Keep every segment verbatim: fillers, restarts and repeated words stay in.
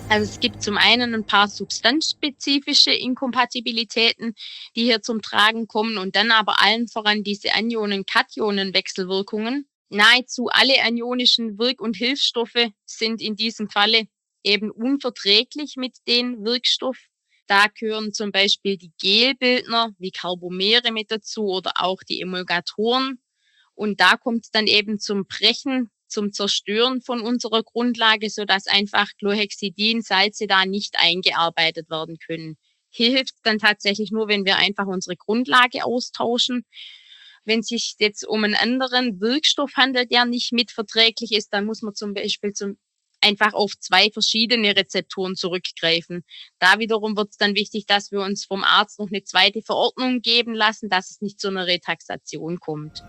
Also es gibt zum einen ein paar substanzspezifische Inkompatibilitäten, die hier zum Tragen kommen und dann aber allen voran diese Anionen-Kationen-Wechselwirkungen. Nahezu alle anionischen Wirk- und Hilfsstoffe sind in diesem Falle eben unverträglich mit dem Wirkstoff. Da gehören zum Beispiel die Gelbildner wie Carbomere mit dazu oder auch die Emulgatoren. Und da kommt es dann eben zum Brechen, zum Zerstören von unserer Grundlage, sodass einfach Chlorhexidin-Salze da nicht eingearbeitet werden können. Hier hilft es dann tatsächlich nur, wenn wir einfach unsere Grundlage austauschen. Wenn es sich jetzt um einen anderen Wirkstoff handelt, der nicht mitverträglich ist, dann muss man zum Beispiel zum, einfach auf zwei verschiedene Rezeptoren zurückgreifen. Da wiederum wird es dann wichtig, dass wir uns vom Arzt noch eine zweite Verordnung geben lassen, dass es nicht zu einer Retaxation kommt.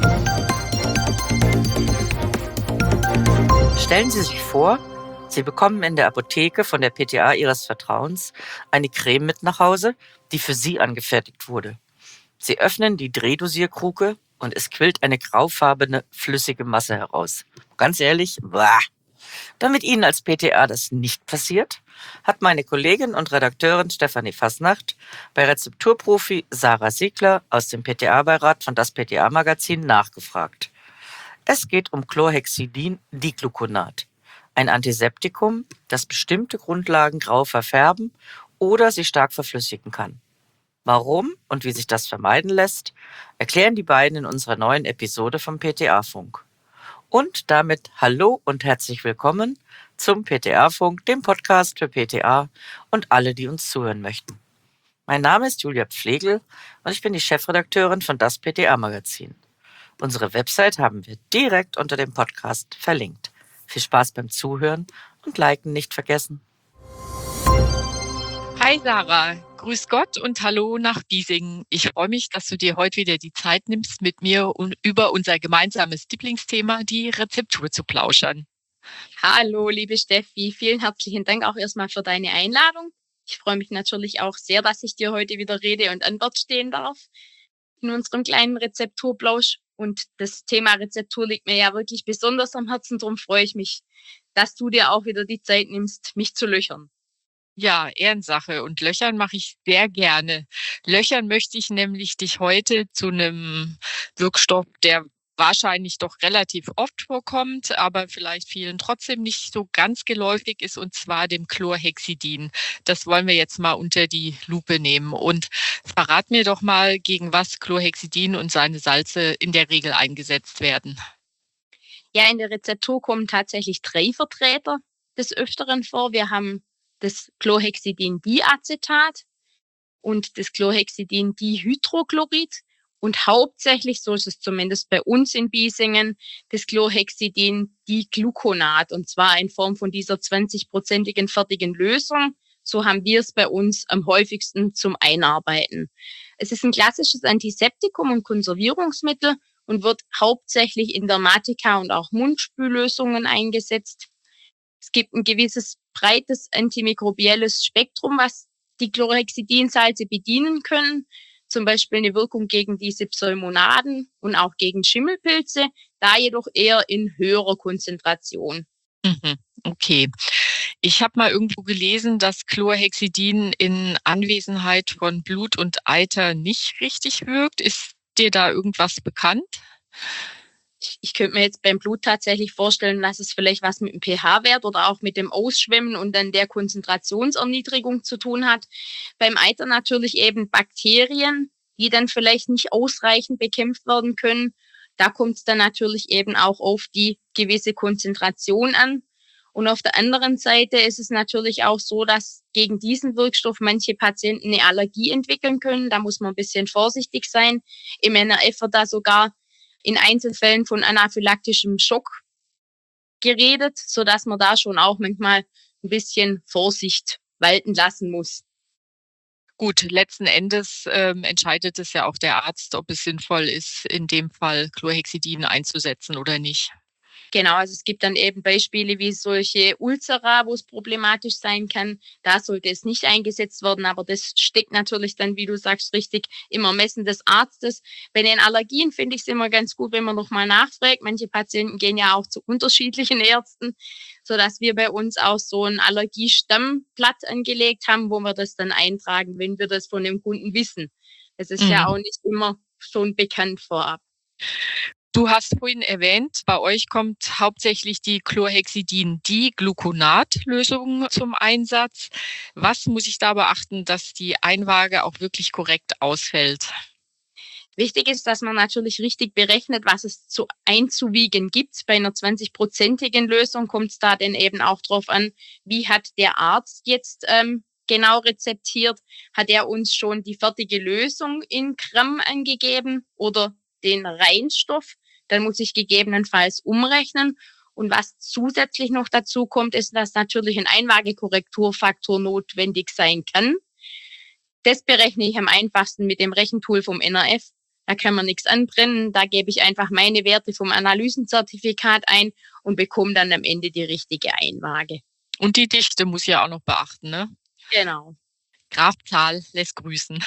Stellen Sie sich vor, Sie bekommen in der Apotheke von der P T A Ihres Vertrauens eine Creme mit nach Hause, die für Sie angefertigt wurde. Sie öffnen die Drehdosierkruke und es quillt eine graufarbene, flüssige Masse heraus. Ganz ehrlich, bah! Damit Ihnen als P T A das nicht passiert, hat meine Kollegin und Redakteurin Stefanie Fasnacht bei Rezepturprofi Sarah Siegler aus dem P T A-Beirat von das P T A-Magazin nachgefragt. Es geht um Chlorhexidin-Dicloconat, ein Antiseptikum, das bestimmte Grundlagen grau verfärben oder sie stark verflüssigen kann. Warum und wie sich das vermeiden lässt, erklären die beiden in unserer neuen Episode vom P T A-Funk. Und damit hallo und herzlich willkommen zum P T A-Funk, dem Podcast für P T A und alle, die uns zuhören möchten. Mein Name ist Julia Pflegel und ich bin die Chefredakteurin von das P T A-Magazin. Unsere Website haben wir direkt unter dem Podcast verlinkt. Viel Spaß beim Zuhören und Liken nicht vergessen. Hi Sarah, grüß Gott und hallo nach Giesingen. Ich freue mich, dass du dir heute wieder die Zeit nimmst, mit mir über unser gemeinsames Lieblingsthema, die Rezeptur, zu plauschern. Hallo, liebe Steffi, vielen herzlichen Dank auch erstmal für deine Einladung. Ich freue mich natürlich auch sehr, dass ich dir heute wieder Rede und Antwort stehen darf in unserem kleinen Rezepturplausch. Und das Thema Rezeptur liegt mir ja wirklich besonders am Herzen. Darum freue ich mich, dass du dir auch wieder die Zeit nimmst, mich zu löchern. Ja, Ehrensache, und löchern mache ich sehr gerne. Löchern möchte ich nämlich dich heute zu einem Wirkstoff, der wahrscheinlich doch relativ oft vorkommt, aber vielleicht vielen trotzdem nicht so ganz geläufig ist, und zwar dem Chlorhexidin. Das wollen wir jetzt mal unter die Lupe nehmen. Und verrat mir doch mal, gegen was Chlorhexidin und seine Salze in der Regel eingesetzt werden. Ja, in der Rezeptur kommen tatsächlich drei Vertreter des Öfteren vor. Wir haben das Chlorhexidin-Diacetat und das Chlorhexidin-Dihydrochlorid und hauptsächlich, so ist es zumindest bei uns in Biesingen, das Chlorhexidin-Digluconat, und zwar in Form von dieser zwanzig-prozentigen fertigen Lösung. So haben wir es bei uns am häufigsten zum Einarbeiten. Es ist ein klassisches Antiseptikum und Konservierungsmittel und wird hauptsächlich in Dermatika und auch Mundspüllösungen eingesetzt. Es gibt ein gewisses breites antimikrobielles Spektrum, was die Chlorhexidinsalze bedienen können. Zum Beispiel eine Wirkung gegen diese Pseumonaden und auch gegen Schimmelpilze, da jedoch eher in höherer Konzentration. Mhm, okay. Ich habe mal irgendwo gelesen, dass Chlorhexidin in Anwesenheit von Blut und Eiter nicht richtig wirkt. Ist dir da irgendwas bekannt? Ich, ich könnte mir jetzt beim Blut tatsächlich vorstellen, dass es vielleicht was mit dem pH-Wert oder auch mit dem Ausschwemmen und dann der Konzentrationserniedrigung zu tun hat. Beim Eiter natürlich eben Bakterien, die dann vielleicht nicht ausreichend bekämpft werden können. Da kommt es dann natürlich eben auch auf die gewisse Konzentration an. Und auf der anderen Seite ist es natürlich auch so, dass gegen diesen Wirkstoff manche Patienten eine Allergie entwickeln können. Da muss man ein bisschen vorsichtig sein. Im N R F wird da sogar in Einzelfällen von anaphylaktischem Schock geredet, sodass man da schon auch manchmal ein bisschen Vorsicht walten lassen muss. Gut, letzten Endes ähm, entscheidet es ja auch der Arzt, ob es sinnvoll ist, in dem Fall Chlorhexidin einzusetzen oder nicht. Genau, also es gibt dann eben Beispiele wie solche Ulcera, wo es problematisch sein kann. Da sollte es nicht eingesetzt werden, aber das steckt natürlich dann, wie du sagst, richtig im Ermessen des Arztes. Bei den Allergien finde ich es immer ganz gut, wenn man nochmal nachfragt. Manche Patienten gehen ja auch zu unterschiedlichen Ärzten, sodass wir bei uns auch so ein Allergiestammblatt angelegt haben, wo wir das dann eintragen, wenn wir das von dem Kunden wissen. Das ist ja Mhm. auch nicht immer schon bekannt vorab. Du hast vorhin erwähnt, bei euch kommt hauptsächlich die Chlorhexidin-Digluconat-Lösung zum Einsatz. Was muss ich da beachten, dass die Einwaage auch wirklich korrekt ausfällt? Wichtig ist, dass man natürlich richtig berechnet, was es zu einzuwiegen gibt. Bei einer zwanzig-prozentigen Lösung kommt es da dann eben auch drauf an, wie hat der Arzt jetzt ähm, genau rezeptiert. Hat er uns schon die fertige Lösung in Gramm angegeben oder den Reinstoff? Dann muss ich gegebenenfalls umrechnen. Und was zusätzlich noch dazu kommt, ist, dass natürlich ein Einwaagekorrekturfaktor notwendig sein kann. Das berechne ich am einfachsten mit dem Rechentool vom N R F. Da kann man nichts anbrennen. Da gebe ich einfach meine Werte vom Analysenzertifikat ein und bekomme dann am Ende die richtige Einwaage. Und die Dichte muss ja auch noch beachten, ne? Genau. Graf Zahl lässt grüßen.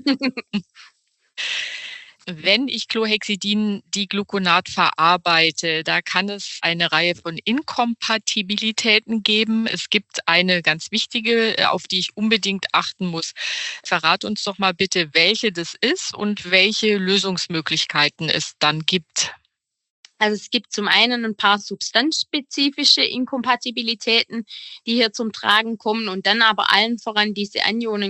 Wenn ich Chlorhexidin-Digluconat verarbeite, da kann es eine Reihe von Inkompatibilitäten geben. Es gibt eine ganz wichtige, auf die ich unbedingt achten muss. Verrat uns doch mal bitte, welche das ist und welche Lösungsmöglichkeiten es dann gibt. Also es gibt zum einen ein paar substanzspezifische Inkompatibilitäten, die hier zum Tragen kommen und dann aber allen voran diese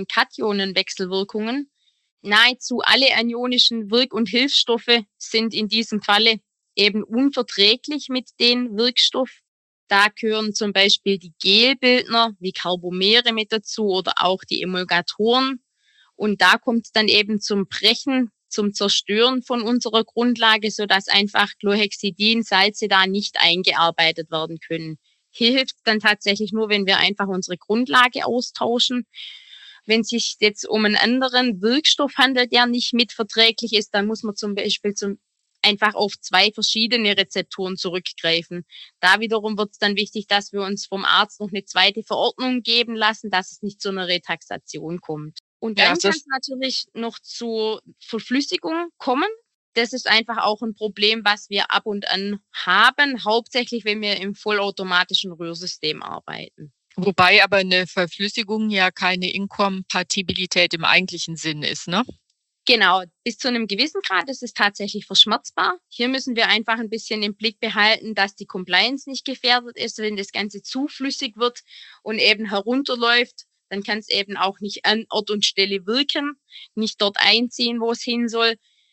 Anionen-Kationen-Wechselwirkungen. Nahezu alle anionischen Wirk- und Hilfsstoffe sind in diesem Falle eben unverträglich mit dem Wirkstoff. Da gehören zum Beispiel die Gelbildner wie Carbomere mit dazu oder auch die Emulgatoren. Und da kommt es dann eben zum Brechen, zum Zerstören von unserer Grundlage, sodass einfach Chlorhexidin-Salze da nicht eingearbeitet werden können. Hier hilft es dann tatsächlich nur, wenn wir einfach unsere Grundlage austauschen. Wenn es sich jetzt um einen anderen Wirkstoff handelt, der nicht mitverträglich ist, dann muss man zum Beispiel zum, einfach auf zwei verschiedene Rezeptoren zurückgreifen. Da wiederum wird es dann wichtig, dass wir uns vom Arzt noch eine zweite Verordnung geben lassen, dass es nicht zu einer Retaxation kommt. Und Ja, dann kann das es natürlich noch zu Verflüssigung kommen. Das ist einfach auch ein Problem, was wir ab und an haben, hauptsächlich wenn wir im vollautomatischen Rührsystem arbeiten. Wobei aber eine Verflüssigung ja keine Inkompatibilität im eigentlichen Sinn ist, ne? Genau, bis zu einem gewissen Grad ist es tatsächlich verschmerzbar. Hier müssen wir einfach ein bisschen im Blick behalten, dass die Compliance nicht gefährdet ist. Wenn das Ganze zu flüssig wird und eben herunterläuft, dann kann es eben auch nicht an Ort und Stelle wirken, nicht dort einziehen, wo es hin soll.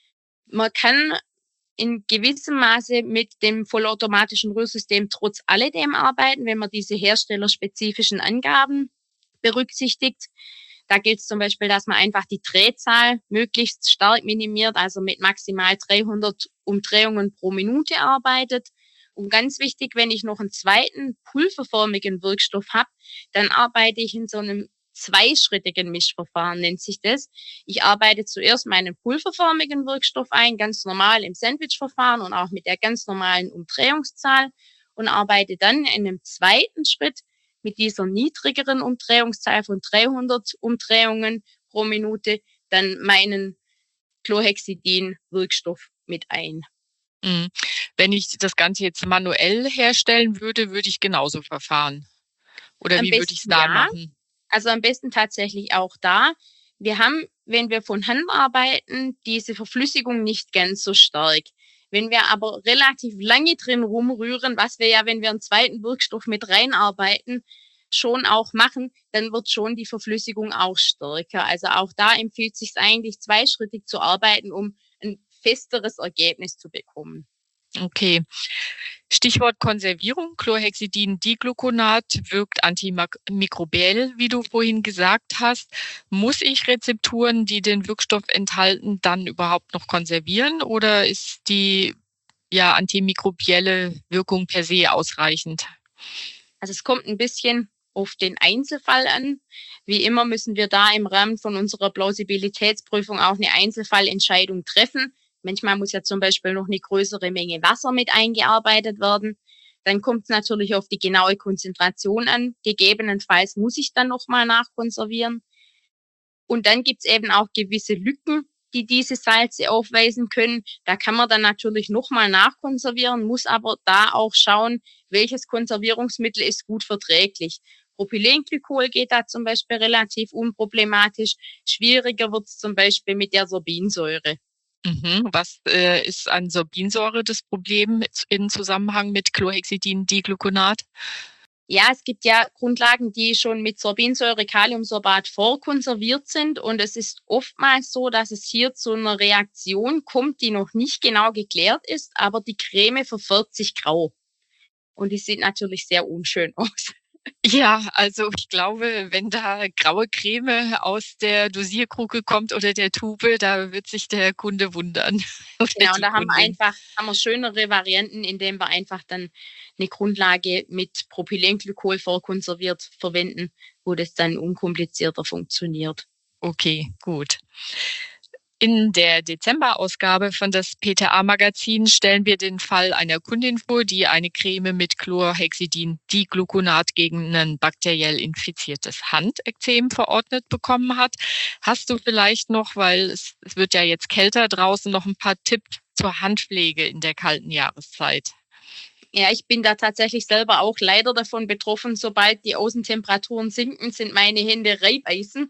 Man kann in gewissem Maße mit dem vollautomatischen Rührsystem trotz alledem arbeiten, wenn man diese herstellerspezifischen Angaben berücksichtigt. Da gilt es zum Beispiel, dass man einfach die Drehzahl möglichst stark minimiert, also mit maximal dreihundert Umdrehungen pro Minute arbeitet. Und ganz wichtig, wenn ich noch einen zweiten pulverförmigen Wirkstoff habe, dann arbeite ich in so einem zweischrittigen Mischverfahren, nennt sich das. Ich arbeite zuerst meinen pulverförmigen Wirkstoff ein, ganz normal im Sandwich-Verfahren und auch mit der ganz normalen Umdrehungszahl und arbeite dann in einem zweiten Schritt mit dieser niedrigeren Umdrehungszahl von dreihundert Umdrehungen pro Minute dann meinen Chlorhexidin-Wirkstoff mit ein. Mhm. Wenn ich das Ganze jetzt manuell herstellen würde, würde ich genauso verfahren. Oder Am wie würde ich es besten da ja. machen? Also am besten tatsächlich auch da. Wir haben, wenn wir von Hand arbeiten, diese Verflüssigung nicht ganz so stark. Wenn wir aber relativ lange drin rumrühren, was wir ja, wenn wir einen zweiten Wirkstoff mit reinarbeiten, schon auch machen, dann wird schon die Verflüssigung auch stärker. Also auch da empfiehlt es sich eigentlich zweischrittig zu arbeiten, um ein festeres Ergebnis zu bekommen. Okay. Stichwort Konservierung. Chlorhexidin-Digluconat wirkt antimikrobiell, wie du vorhin gesagt hast. Muss ich Rezepturen, die den Wirkstoff enthalten, dann überhaupt noch konservieren oder ist die ja antimikrobielle Wirkung per se ausreichend? Also es kommt ein bisschen auf den Einzelfall an. Wie immer müssen wir da im Rahmen von unserer Plausibilitätsprüfung auch eine Einzelfallentscheidung treffen. Manchmal muss ja zum Beispiel noch eine größere Menge Wasser mit eingearbeitet werden. Dann kommt es natürlich auf die genaue Konzentration an. Gegebenenfalls muss ich dann nochmal nachkonservieren. Und dann gibt es eben auch gewisse Lücken, die diese Salze aufweisen können. Da kann man dann natürlich nochmal nachkonservieren, muss aber da auch schauen, welches Konservierungsmittel ist gut verträglich. Propylenglykol geht da zum Beispiel relativ unproblematisch. Schwieriger wird es zum Beispiel mit der Sorbinsäure. Mhm. Was äh, ist an Sorbinsäure das Problem in Zusammenhang mit Chlorhexidin-Digluconat? Ja, es gibt ja Grundlagen, die schon mit Sorbinsäure, Kaliumsorbat vorkonserviert sind. Und es ist oftmals so, dass es hier zu einer Reaktion kommt, die noch nicht genau geklärt ist, aber die Creme verfärbt sich grau. Und die sieht natürlich sehr unschön aus. Ja, also ich glaube, wenn da graue Creme aus der Dosierkruke kommt oder der Tube, da wird sich der Kunde wundern. Genau, und da haben wir einfach haben wir schönere Varianten, indem wir einfach dann eine Grundlage mit Propylenglykol vorkonserviert verwenden, wo das dann unkomplizierter funktioniert. Okay, gut. In der Dezemberausgabe von das P T A-Magazin stellen wir den Fall einer Kundin vor, die eine Creme mit Chlorhexidin-Digluconat gegen ein bakteriell infiziertes Handekzem verordnet bekommen hat. Hast du vielleicht noch, weil es, es wird ja jetzt kälter draußen, noch ein paar Tipps zur Handpflege in der kalten Jahreszeit? Ja, ich bin da tatsächlich selber auch leider davon betroffen. Sobald die Außentemperaturen sinken, sind meine Hände Reibeisen.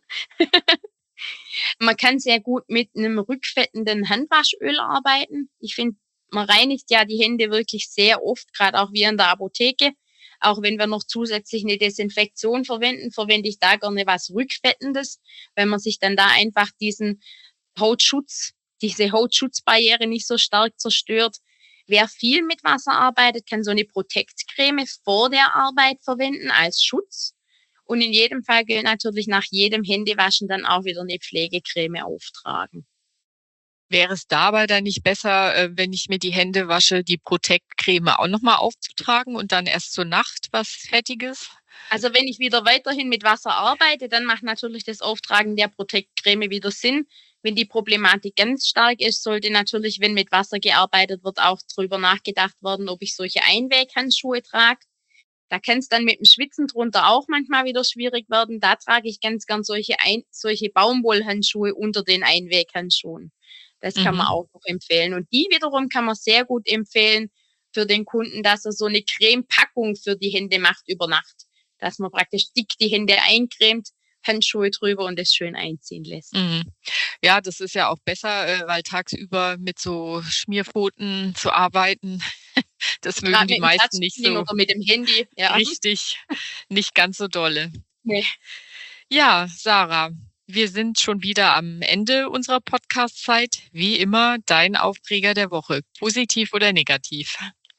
Man kann sehr gut mit einem rückfettenden Handwaschöl arbeiten. Ich finde, man reinigt ja die Hände wirklich sehr oft, gerade auch wir in der Apotheke. Auch wenn wir noch zusätzlich eine Desinfektion verwenden, verwende ich da gerne was Rückfettendes, wenn man sich dann da einfach diesen Hautschutz, diese Hautschutzbarriere nicht so stark zerstört. Wer viel mit Wasser arbeitet, kann so eine Protect-Creme vor der Arbeit verwenden als Schutz. Und in jedem Fall gilt natürlich nach jedem Händewaschen dann auch wieder eine Pflegecreme auftragen. Wäre es dabei dann nicht besser, wenn ich mir die Hände wasche, die Protect-Creme auch nochmal aufzutragen und dann erst zur Nacht was Fettiges? Also wenn ich wieder weiterhin mit Wasser arbeite, dann macht natürlich das Auftragen der Protect-Creme wieder Sinn. Wenn die Problematik ganz stark ist, sollte natürlich, wenn mit Wasser gearbeitet wird, auch drüber nachgedacht werden, ob ich solche Einweghandschuhe trage. Da kann es dann mit dem Schwitzen drunter auch manchmal wieder schwierig werden. Da trage ich ganz gern solche, Ein- solche Baumwollhandschuhe unter den Einweghandschuhen. Das kann Mhm. man auch noch empfehlen. Und die wiederum kann man sehr gut empfehlen für den Kunden, dass er so eine Cremepackung für die Hände macht über Nacht. Dass man praktisch dick die Hände eincremt, Handschuhe drüber und es schön einziehen lässt. Mhm. Ja, das ist ja auch besser, äh, weil tagsüber mit so Schmierpfoten zu arbeiten, das mögen Gerade die mit dem meisten nicht Touchscreen so oder mit dem Handy. Ja. richtig, nicht ganz so dolle. Nee. Ja, Sarah, wir sind schon wieder am Ende unserer Podcast-Zeit. Wie immer, dein Aufreger der Woche, positiv oder negativ?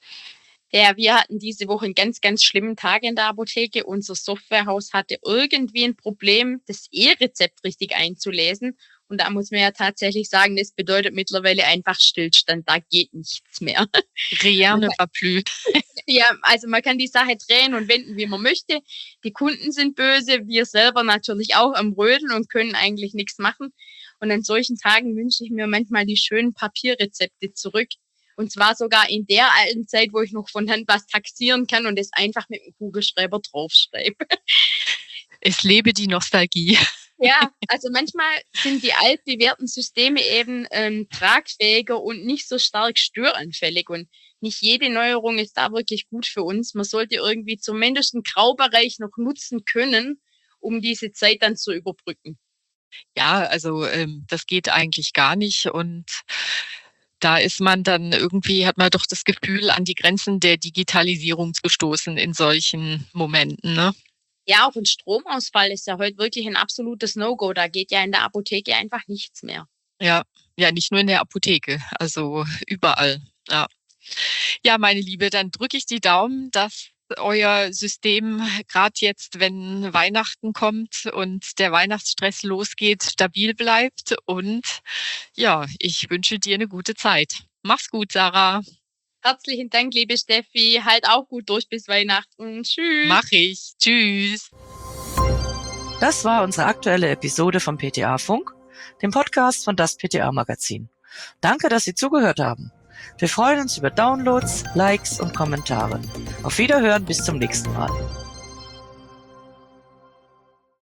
Ja, wir hatten diese Woche einen ganz, ganz schlimmen Tag in der Apotheke. Unser Softwarehaus hatte irgendwie ein Problem, das E-Rezept richtig einzulesen. Und da muss man ja tatsächlich sagen, das bedeutet mittlerweile einfach Stillstand. Da geht nichts mehr. Rien ne va plus. Ja, also man kann die Sache drehen und wenden, wie man möchte. Die Kunden sind böse, wir selber natürlich auch am Rödeln und können eigentlich nichts machen. Und an solchen Tagen wünsche ich mir manchmal die schönen Papierrezepte zurück. Und zwar sogar in der alten Zeit, wo ich noch von Hand was taxieren kann und es einfach mit dem Kugelschreiber draufschreibe. Es lebe die Nostalgie. Ja, also manchmal sind die altbewährten Systeme eben ähm, tragfähiger und nicht so stark störanfällig. Und nicht jede Neuerung ist da wirklich gut für uns. Man sollte irgendwie zumindest einen Graubereich noch nutzen können, um diese Zeit dann zu überbrücken. Ja, also ähm, das geht eigentlich gar nicht. Und da ist man dann irgendwie, hat man doch das Gefühl, an die Grenzen der Digitalisierung zu stoßen in solchen Momenten, ne? Ja, auch ein Stromausfall ist ja heute wirklich ein absolutes No-Go. Da geht ja in der Apotheke einfach nichts mehr. Ja, ja, nicht nur in der Apotheke, also überall. Ja, ja, meine Liebe, dann drücke ich die Daumen, dass euer System gerade jetzt, wenn Weihnachten kommt und der Weihnachtsstress losgeht, stabil bleibt. Und ja, ich wünsche dir eine gute Zeit. Mach's gut, Sarah. Herzlichen Dank, liebe Steffi. Halt auch gut durch bis Weihnachten. Tschüss. Mach ich. Tschüss. Das war unsere aktuelle Episode vom P T A Funk, dem Podcast von das P T A Magazin. Danke, dass Sie zugehört haben. Wir freuen uns über Downloads, Likes und Kommentare. Auf Wiederhören, bis zum nächsten Mal.